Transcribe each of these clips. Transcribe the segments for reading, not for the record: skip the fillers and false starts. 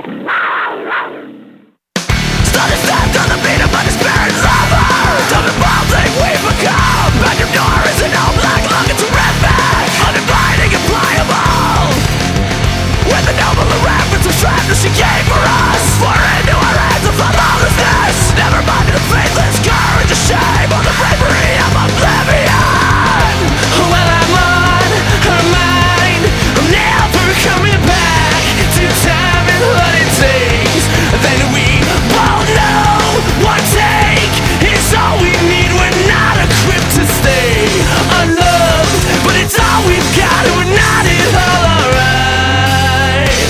Started stabbed on the beat of my despairing lover. Tell me what thing we've become. And your door is an old black lung, it's terrific, uninviting and pliable. With the noble reverence of strength that she gave for us, for into our hands of lawlessness. Never minded the faithless courage, the shame, or the bravery of oblivion. Well, I'm on her mind. I'm never coming back to time and what it takes. Then we both know one take is all we need. We're not equipped to stay unloved, but it's all we've got, and we're not at all alright.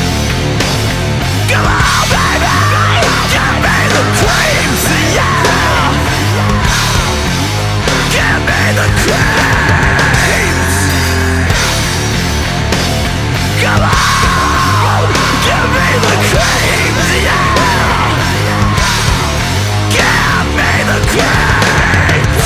Come on, baby, give me the creams, yeah. Give me the creams. Come on, give me the creams, yeah. Give me the creams.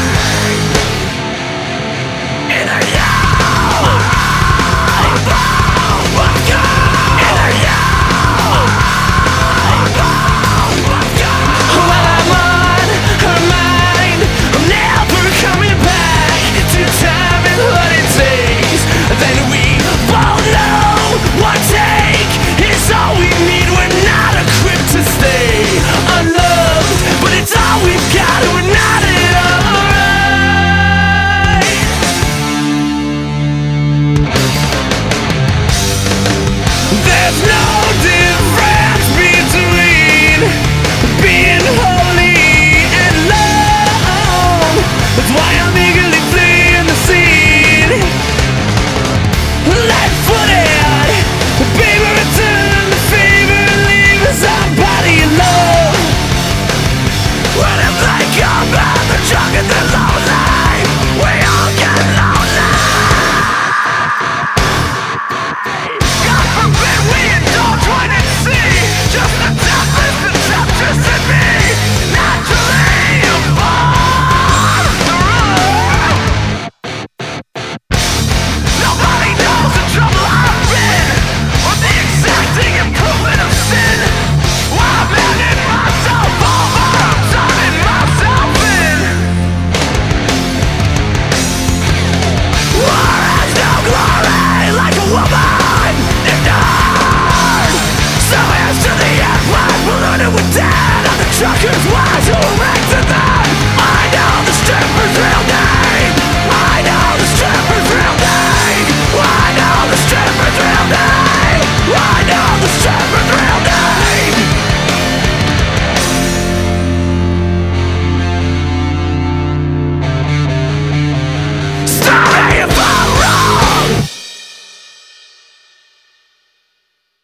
Either you or I, both gone. Either you or I, both gone. Well, I'm on her mind. I'm never coming back to time and what it takes. Then we both know one take is all we need. We're not equipped to stay unloved, but it's all we've got, and we're not at all alright. There's no difference between being holy and love. That's why I'm eagerly fleeing the scene. Light-footed, baby, return the favor and leave us our body alone. When if they come back, they're drunk and they're lonely. We all get lonely. God forbid we indulge one and see just the deathless and temptress in me. Naturally, you're born to rule. Nobody knows the trouble I've been, or the exacting improvement of sin. While I'm handing myself over, I'm turning myself in. War has no glory, like a woman ignored. So here's to the empire, polluted with dead, and the truckers' wives who